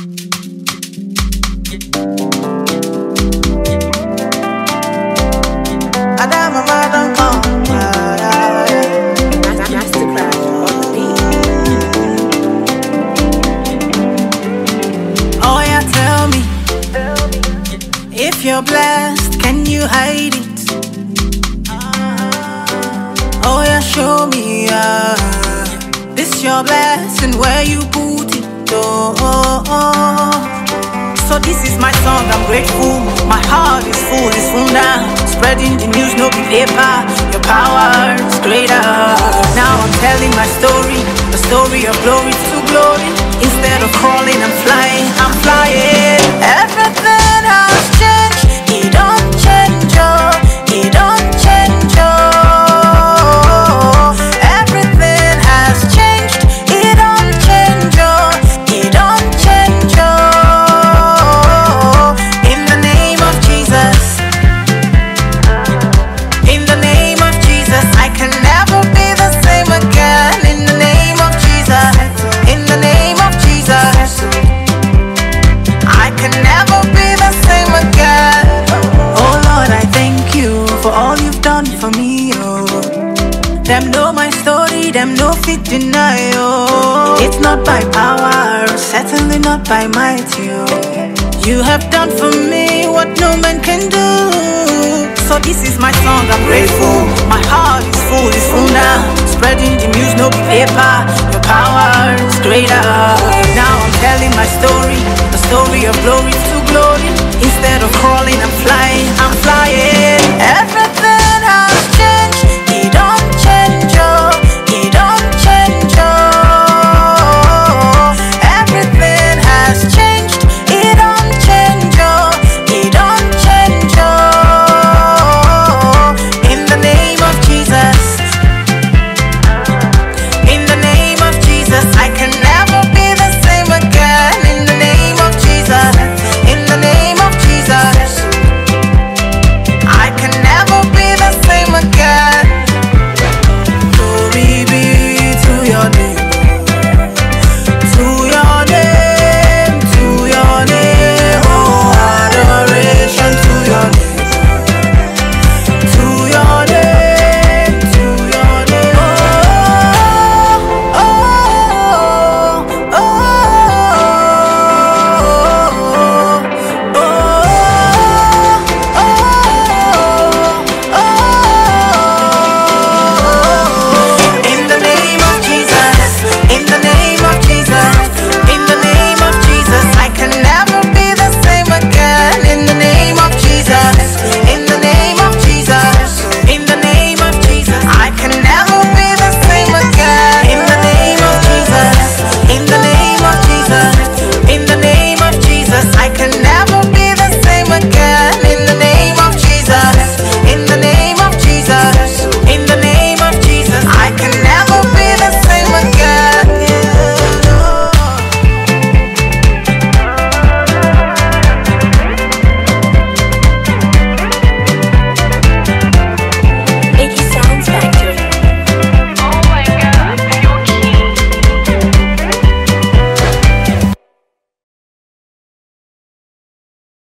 Oh yeah, tell me, if you're blessed, can you hide it? Oh yeah, show me, this your blessing, where you put it. So this is my song, I'm grateful. My heart is full now. Spreading the news, no be paper. Your power is greater. Now I'm telling my story, the story of glory to glory. Instead of crawling, I'm flying. Everything has changed. It don't change, oh. It don't change, oh. Everything has changed. It don't change, oh. It don't change, oh. In the name of Jesus. In the name of Jesus, I can never be the same again. In the name of Jesus. In the name of Jesus, I can never be the same again. Oh Lord, I thank you for all you've done for me, oh. Them know my story, them no fit deny, oh. It's not by power, certainly not by might, oh. You have done for me what no man can do. So this is my song, I'm grateful. My heart is full now. Spreading the news, no paper. Your power is greater. Now I'm telling my story, the story of glory to glory. Instead of crawling,